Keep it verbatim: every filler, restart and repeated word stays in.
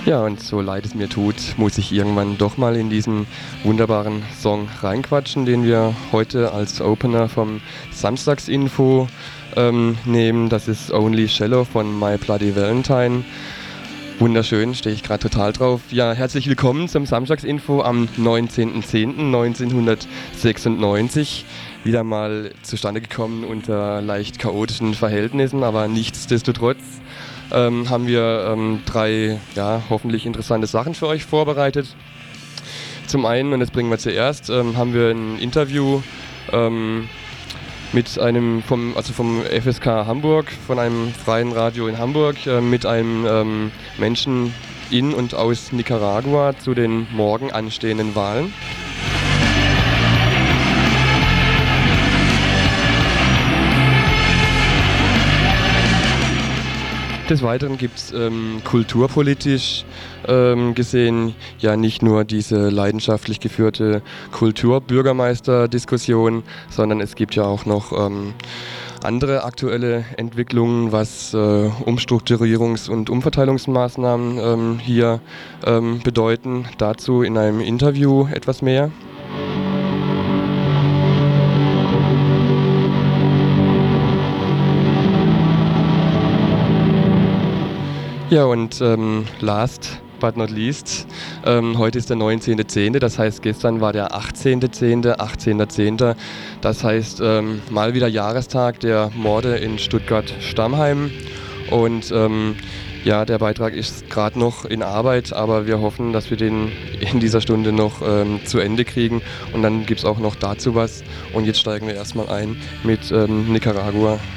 Ja, und so leid es mir tut, muss ich irgendwann doch mal in diesen wunderbaren Song reinquatschen, den wir heute als Opener vom Samstagsinfo ähm, nehmen. Das ist Only Shallow von My Bloody Valentine. Wunderschön, stehe ich gerade total drauf. Ja, herzlich willkommen zum Samstagsinfo am neunzehnten zehnten neunzehnhundertsechsundneunzig. Wieder mal zustande gekommen unter leicht chaotischen Verhältnissen, aber nichtsdestotrotz ähm, haben wir ähm, drei ja, hoffentlich interessante Sachen für euch vorbereitet. Zum einen, und das bringen wir zuerst, ähm, haben wir ein Interview ähm, mit einem vom, also vom F S K Hamburg, von einem freien Radio in Hamburg, äh, mit einem ähm, Menschen in und aus Nicaragua zu den morgen anstehenden Wahlen. Des Weiteren gibt es ähm, kulturpolitisch ähm, gesehen ja nicht nur diese leidenschaftlich geführte Kulturbürgermeister-Diskussion, sondern es gibt ja auch noch ähm, andere aktuelle Entwicklungen, was äh, Umstrukturierungs- und Umverteilungsmaßnahmen ähm, hier ähm, bedeuten. Dazu in einem Interview etwas mehr. Ja, und ähm, last but not least, ähm, heute ist der neunzehnte zehnte, das heißt gestern war der achtzehnte zehnte, achtzehnter zehnter, das heißt ähm, mal wieder Jahrestag der Morde in Stuttgart-Stammheim und ähm, ja, der Beitrag ist gerade noch in Arbeit, aber wir hoffen, dass wir den in dieser Stunde noch ähm, zu Ende kriegen und dann gibt es auch noch dazu was und jetzt steigen wir erstmal ein mit ähm, Nicaragua.